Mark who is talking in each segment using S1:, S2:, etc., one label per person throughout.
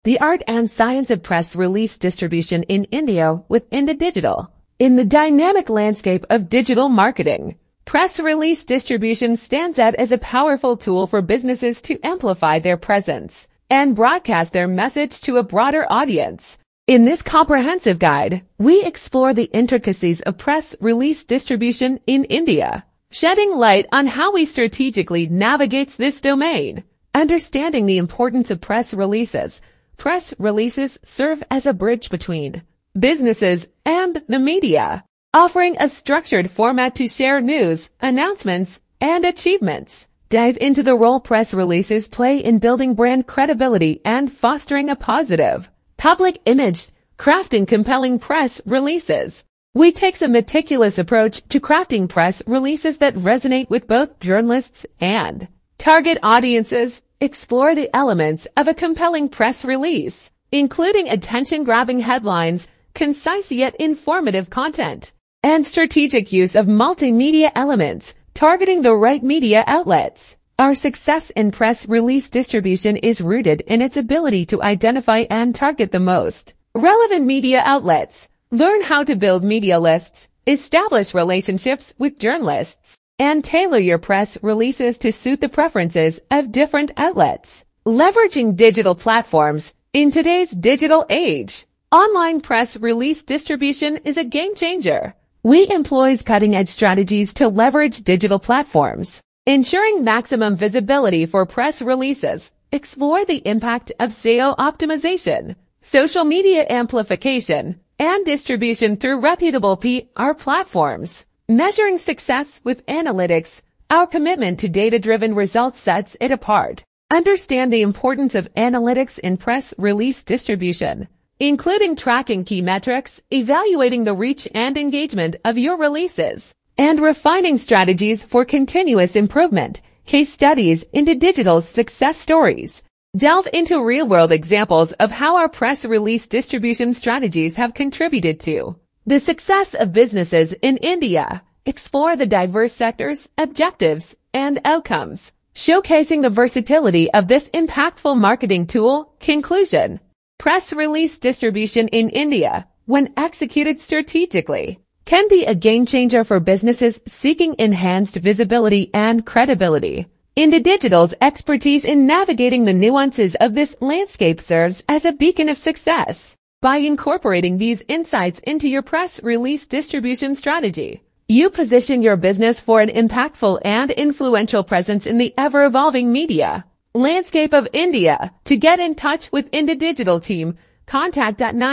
S1: The art and science of press release distribution in India with IndiDigital. In the dynamic landscape of digital marketing, press release distribution stands out as a powerful tool for businesses to amplify their presence and broadcast their message to a broader audience. In this comprehensive guide, we explore the intricacies of press release distribution in India, shedding light on how we strategically navigate this domain. Understanding the importance of press releases. Press releases serve as a bridge between businesses and the media, offering a structured format to share news, announcements, and achievements. Dive into the role press releases play in building brand credibility and fostering a positive public image. Crafting compelling press releases. We take a meticulous approach to crafting press releases that resonate with both journalists and target audiences. Explore the elements of a compelling press release, including attention-grabbing headlines, concise yet informative content, and strategic use of multimedia elements, targeting the right media outlets. Our success in press release distribution is rooted in its ability to identify and target the most relevant media outlets. Learn how to build media lists, establish relationships with journalists, and tailor your press releases to suit the preferences of different outlets. Leveraging digital platforms. In today's digital age, online press release distribution is a game changer. We employ cutting-edge strategies to leverage digital platforms, ensuring maximum visibility for press releases. Explore the impact of SEO optimization, social media amplification, and distribution through reputable PR platforms. Measuring success with analytics. Our commitment to data-driven results sets it apart. Understand the importance of analytics in press release distribution, including tracking key metrics, evaluating the reach and engagement of your releases, and refining strategies for continuous improvement. Case studies. IndiDigital's success stories. Delve into real-world examples of how our press release distribution strategies have contributed to the success of businesses in India. Explore the diverse sectors, objectives, and outcomes, showcasing the versatility of this impactful marketing tool. Conclusion. Press release distribution in India, when executed strategically, can be a game changer for businesses seeking enhanced visibility and credibility. IndiDigital's expertise in navigating the nuances of this landscape serves as a beacon of success. By incorporating these insights into your press release distribution strategy, you position your business for an impactful and influential presence in the ever-evolving media landscape of India. To get in touch with IndiDigital team, contact at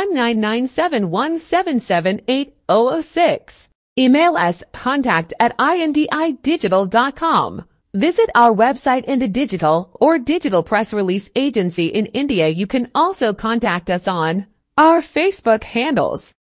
S1: 919971778006. Email us contact@indidigital.com. Visit our website IndiDigital or Digital Press Release Agency in India. You can also contact us on our Facebook handles.